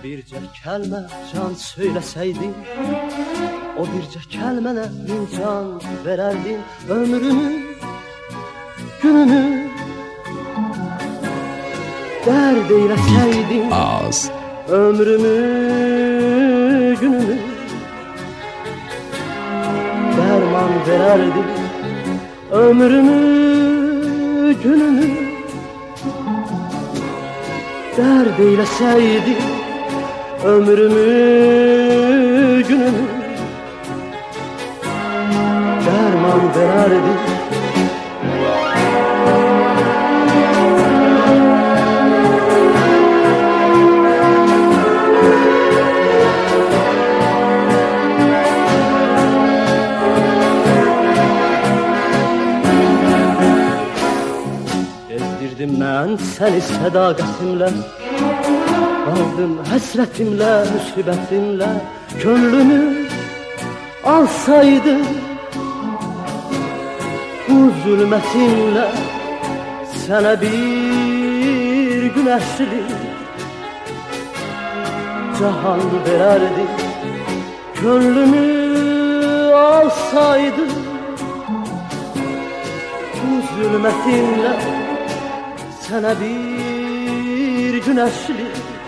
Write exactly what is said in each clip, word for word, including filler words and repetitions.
bircə kəlmə can söyləsəydin, o bircə kəlmənə min can verərdin. Ömrümü, günümü dərd eyləsəydin, az ömrümü, günümü dərman verərdin. Ömrümü, günümü dərd eyləsəydin, ömrümü, günümü dərman verərdin. Mən səni sədaqətimlə, qaldım həsrətimlə, müsibətimlə. Könlümü alsaydı bu zülmətimlə, sənə bir günəşli cahan verərdi. Könlümü alsaydı bu zülmətimlə, sənə bir günəşli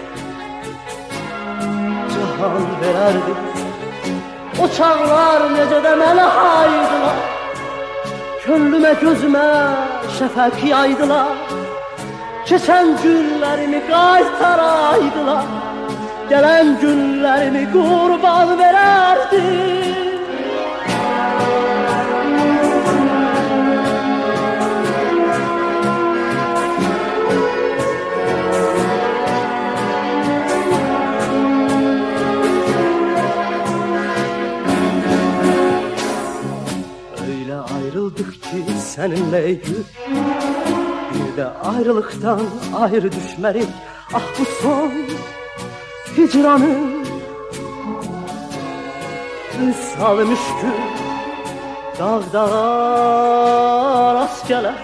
cahan verərdi. O çağlar necə də mənə haydılar, könlümə gözümə şəfəq yaydılar. Keçən günlərimi qaytaraydılar, gələn günlərimi qurban verərdi. Səninlə gül, bir də ayrılıqdan ayrı düşmərik. Ah bu son hicranın misal müşkül, dağdağa rast gələr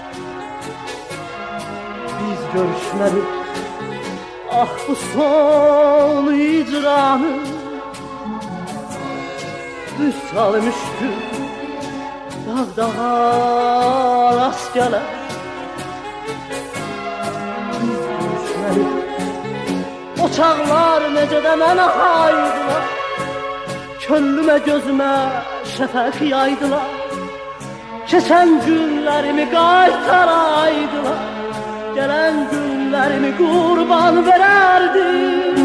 biz görüşmərik. Ah bu son hicranın misal müşkül, dağdağa rast gələr biz görüşmərik. O çağlar necə də mənə haydılar, könlümə gözümə şəfəq yaydılar. Keçən günlərimi qaytaraydılar, gələn günlərimi qurban verərdim.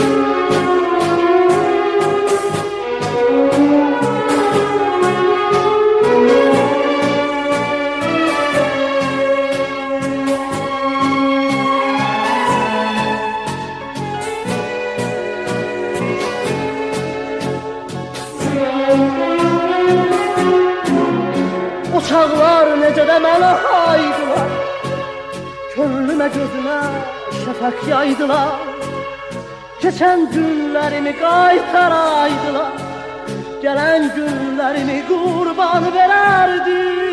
O çağlar necə də mənə haydılar, könlümə gözümə şəfəq yaydılar. Keçən günlərimi qaytaraydılar, gələn günlərimi qurban verərdim.